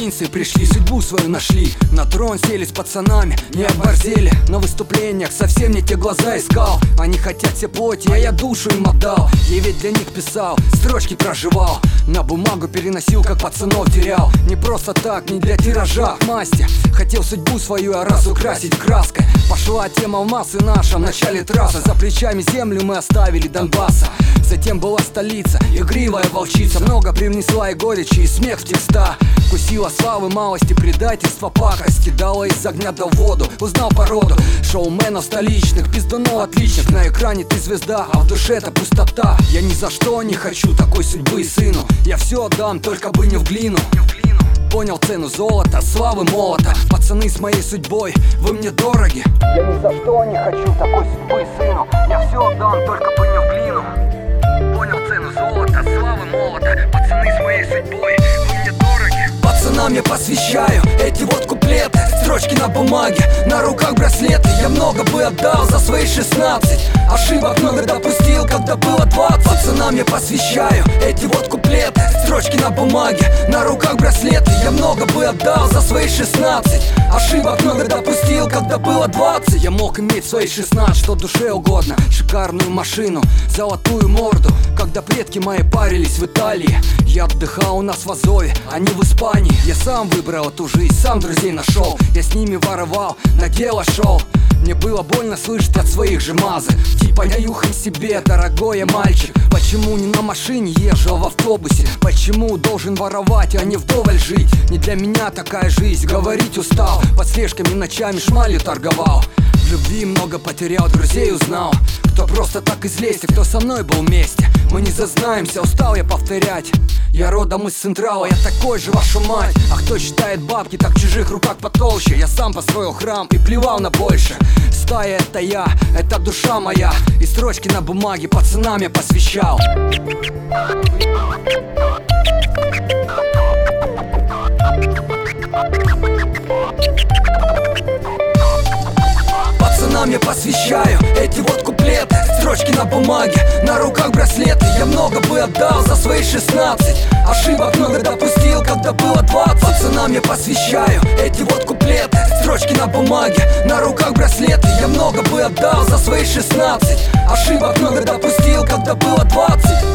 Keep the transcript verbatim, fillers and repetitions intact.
провинции пришли, судьбу свою нашли. На трон сели с пацанами, не оборзели. На выступлениях совсем не те глаза искал. Они хотят все плоти, а я душу им отдал. Я ведь для них писал, строчки проживал. На бумагу переносил, как пацанов терял. Не просто так, не для тиража, масти. Хотел судьбу свою, а раз украсить краской. Пошла тема в массы наша в начале трассы. За плечами землю мы оставили Донбасса. Затем была столица, игривая волчица. Много привнесла и горечи, и смех в текста. Вкусила славы, малости, предательства, пакости. Дала из огня до воду, узнал породу шоуменов столичных, пизданул отличных. На экране ты звезда, а в душе это пустота. Я ни за что не хочу такой судьбы сыну. Я все отдам, только бы не в глину. Понял цену золота, славы молота. Пацаны с моей судьбой, вы мне дороги. Я ни за что не хочу такой судьбы сыну. Я все отдам, только бы не в глину. Понял цену золота, славы молота. Пацаны с моей судьбой, вы мне дороги. Пацанам я посвящаю эти вот куплеты. Строчки на бумаге, на руках браслеты. Я много бы отдал за свои шестнадцать. Ошибок много допустил, когда было двадцать. Пацанам я посвящаю эти вот куплеты. Строчки на бумаге, на руках браслеты. Я много бы отдал за свои шестнадцать. Ошибок много допустил, когда было двадцать. Я мог иметь свои шестнадцать, что душе угодно. Шикарную машину, золотую морду. Когда предки мои парились в Италии, я отдыхал у нас в Азове, а не в Испании. Я сам выбрал эту жизнь, сам друзей нашел. Я с ними воровал, на дело шел. Мне было больно слышать от своих же мазок. Типа я юхай себе, дорогой я мальчик. Почему не на машине езжу, а в автобусе? Почему должен воровать, а не вдоволь жить? Не для меня такая жизнь, говорить устал. Под слежками ночами шмалью торговал. В любви много потерял, друзей узнал. Кто просто так из лести, кто со мной был вместе. Мы не зазнаемся, устал я повторять. Я родом из Централа, я такой же, вашу мать. А кто считает бабки, так в чужих руках потолще. Я сам построил храм и плевал на больше. Стая это я, это душа моя. И строчки на бумаге пацанам я посвящал. Пацанам я посвящаю эти вот куплеты. Строчки на бумаге, на руках браслеты. Я много бы отдал за свои шестнадцать. Ошибок много допустил, когда было двадцать. Пацанам я посвящаю эти вот куплеты. Строчки на бумаге, на руках браслеты. Я много бы отдал за свои шестнадцать. Ошибок много допустил, когда было двадцать.